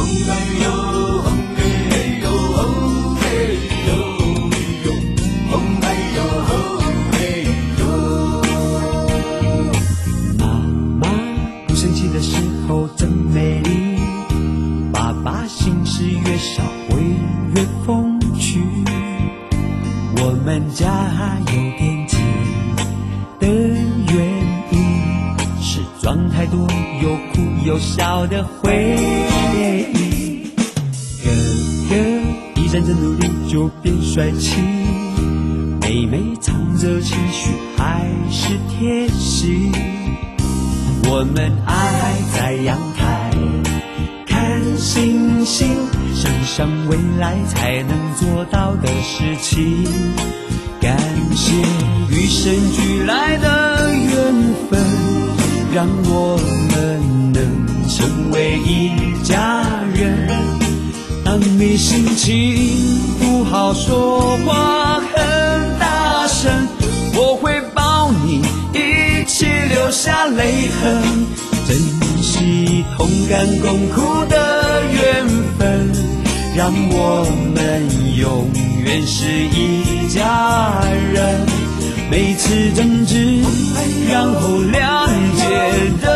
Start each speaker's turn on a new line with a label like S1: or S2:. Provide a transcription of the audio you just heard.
S1: 有笑的回忆，哥哥一阵阵努力就变帅气，妹妹藏着情绪还是贴心。我们爱在阳台看星星，想想未来才能做到的事情。感谢与生俱来的缘分，让我们能成为一家人。当你心情不好，说话很大声，我会抱你一起流下泪痕，珍惜同甘共苦的缘分，让我们永远是一家人。每次争执，然后谅解的